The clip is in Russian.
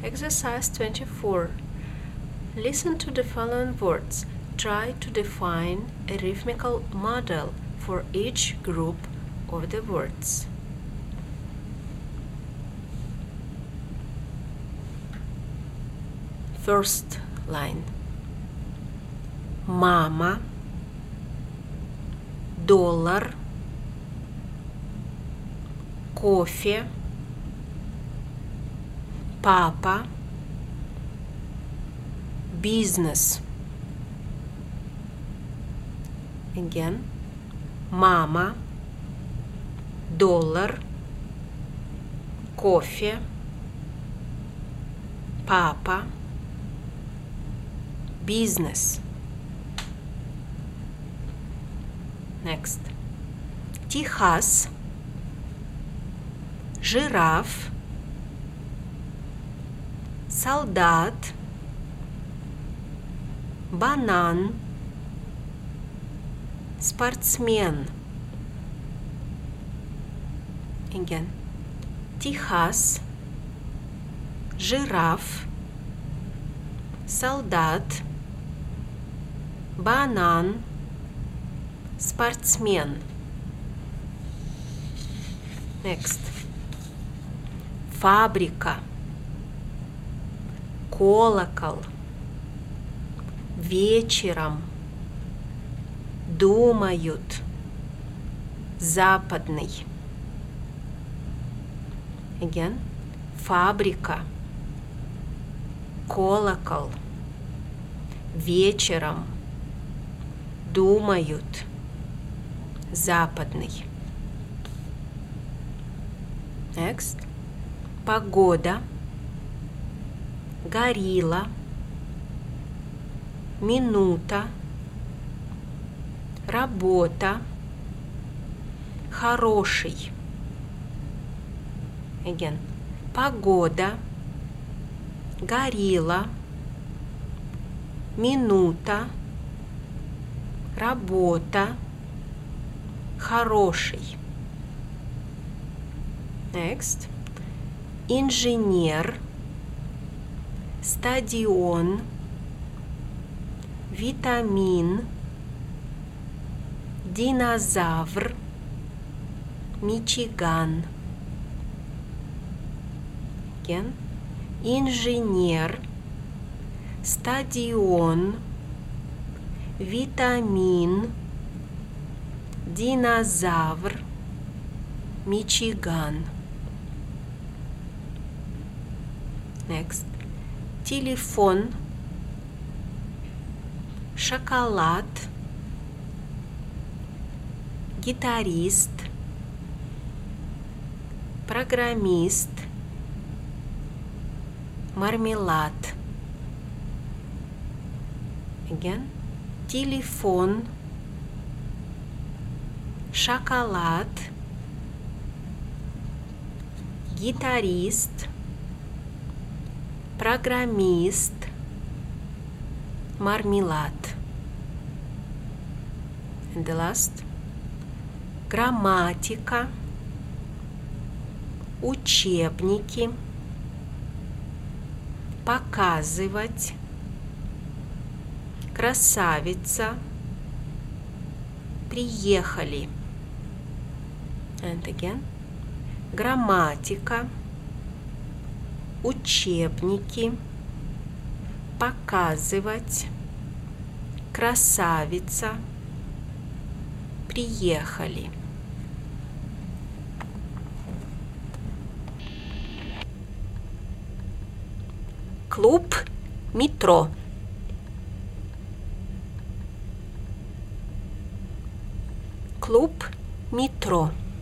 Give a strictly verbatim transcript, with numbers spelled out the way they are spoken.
Exercise twenty-four. Listen to the following words. Try to define a rhythmical model for each group of the words. First line. Мама, доллар, кофе, папа, бизнес. Again. Мама, доллар, кофе, папа, бизнес. Next. Техас, жираф, солдат, банан, спортсмен. Again. Техас, жираф, солдат, банан, спортсмен. Next. Фабрика, колокол, вечером, думают, западный. Again. Фабрика, колокол, вечером, думают, западный. Next. Погода, горилла, минута, работа, хороший. Again. Погода, горилла, минута, работа, хороший. Next. Инженер, стадион, витамин, динозавр, Мичиган. Again. Инженер, стадион, витамин, динозавр, Мичиган. Next. Телефон, шоколад, гитарист, программист, мармелад. Again. Телефон, шоколад, гитарист, программист, мармелад. And the last. Грамматика, учебники, показывать, красавица, приехали. And again. Грамматика, учебники, показывать, красавица, приехали. Клуб метро. Клуб метро.